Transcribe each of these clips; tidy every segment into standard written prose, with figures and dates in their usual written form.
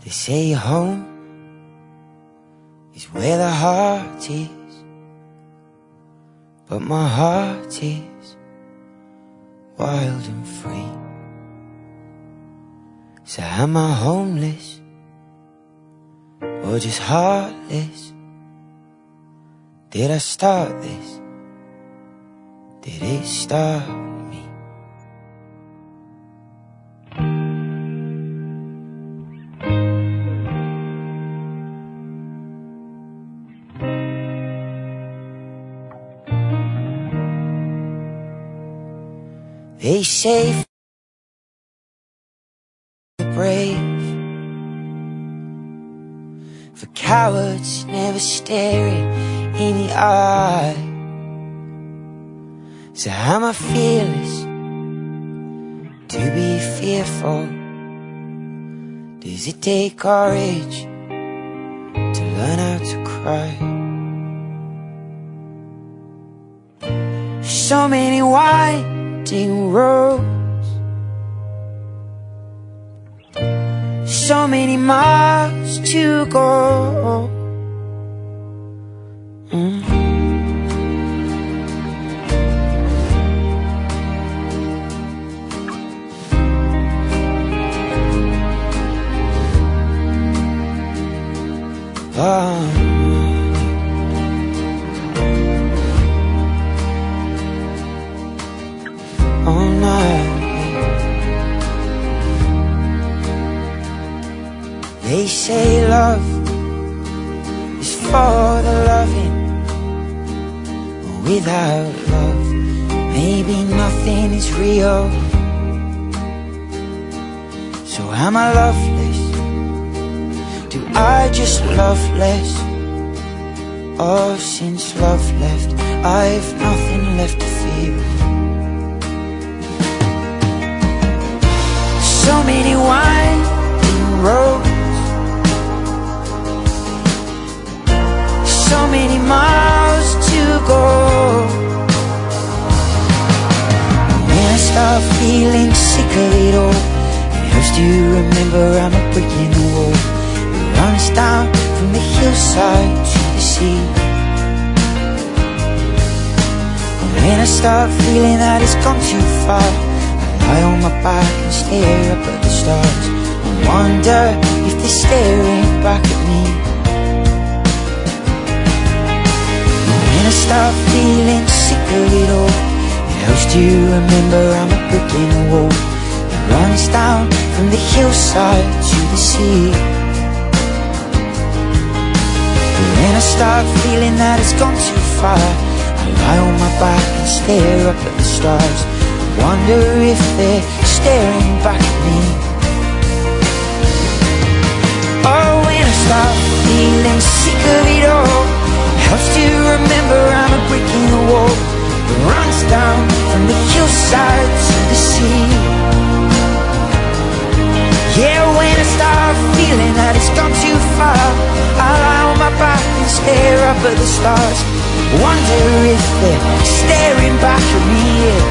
They say home is where the heart is, but my heart is wild and free. So am I homeless or just heartless? Did I start this? Did it start me? They say for the brave, for cowards never staring in the eye. So am I fearless to be fearful? Does it take courage to learn how to cry? So many winding roads, so many miles to go. All night. They say love is for the loving. Without love, maybe nothing is real. So am I loveless? Do I just love less? Or since love left, I've nothing left to feel. So many winding roads, so many miles to go. When I start feeling sick of it all, it helps to remember I'm a brick in the wall. Runs down from the hillside to the sea. And when I start feeling that it's gone too far, I lie on my back and stare up at the stars and wonder if they're staring back at me. And when I start feeling sick of it all, it helps to remember I'm a brick in the wall that runs down from the hillside to the sea. When I start feeling that it's gone too far, I lie on my back and stare up at the stars, wonder if they're staring back at me. Oh, when I start feeling sick of it all, it helps to remember I'm a brick in the wall that runs down from the hillside to the sea. Yeah, when I start feeling that it's gone too far, I lie on my back and stare up at the stars, wonder if they're staring back at me.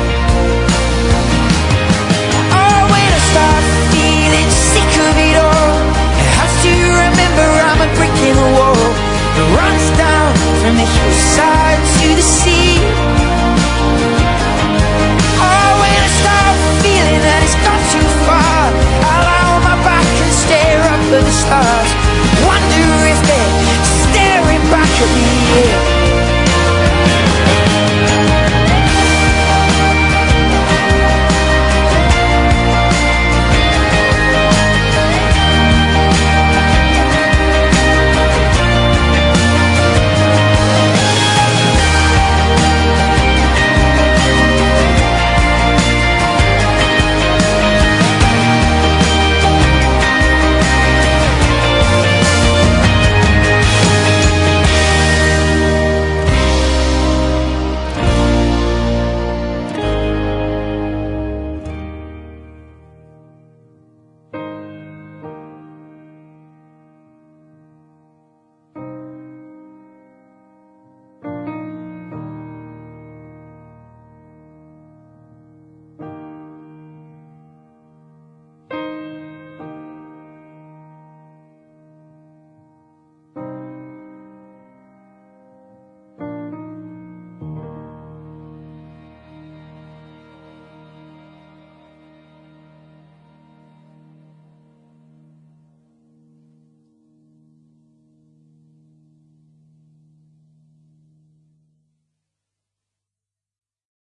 Oh, when I start feeling sick of it all, it helps to remember I'm a brick in the wall